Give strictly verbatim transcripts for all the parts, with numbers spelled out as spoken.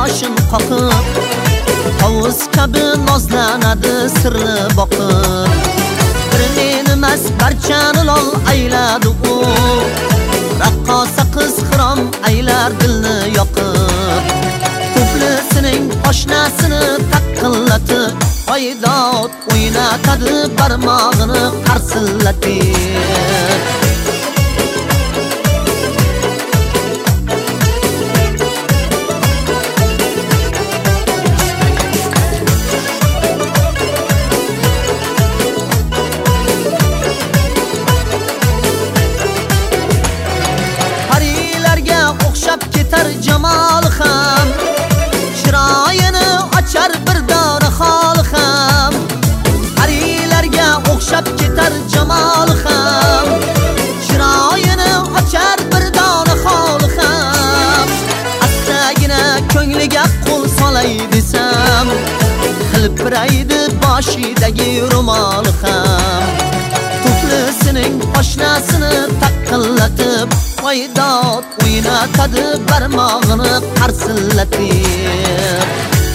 boshim qoqib, hovuz kabi nozlanadi sirli boqib. Bir men emas barchani lol ayladi u, raqqosa qiz xirom aylar dilni yoqib. Tuflisining oshnasini taqillatib, Oydod o'ynatadi barmog'ini qarsillatib. Parilarga o'xshab ketar jamol ham, chiroyini ochar bir dori hol ham. Parilarga o'xshab ketar jamol ham, chiroyini ochar bir dori hol ham. Astagina ko'ngliga qo'l solay desam, hilpiraydi boshidagi ro'mol ham. Tuflisining oshnasini taqillatib, Oydod o'ynatadi barmog'ini qarsillatib.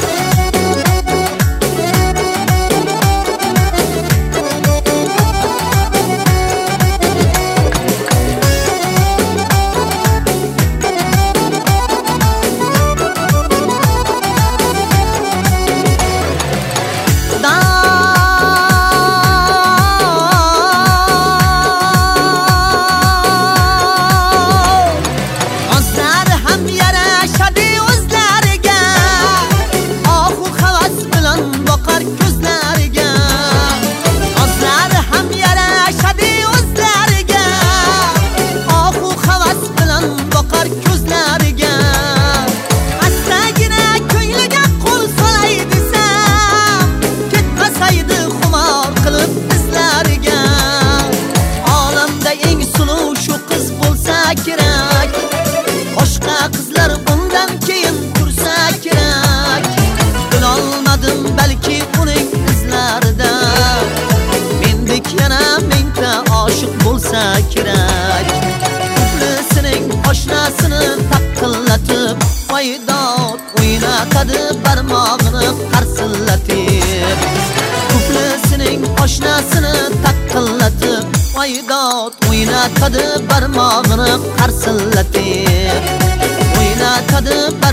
Kerak, boshqa qizlar bundan keyin tursa kerak. Bilolmadim balki uning izlarida, mendek yana mingta oshiq bo'lsa kerak. Tuflisining oshnasini taqillatib, Oydod o'ynatadi barmog'ini qarsillatib. Tuflisining oshnasini taqillatib, Oydod o'ynatadi barmog'ini qarsillatib. O'ynatadi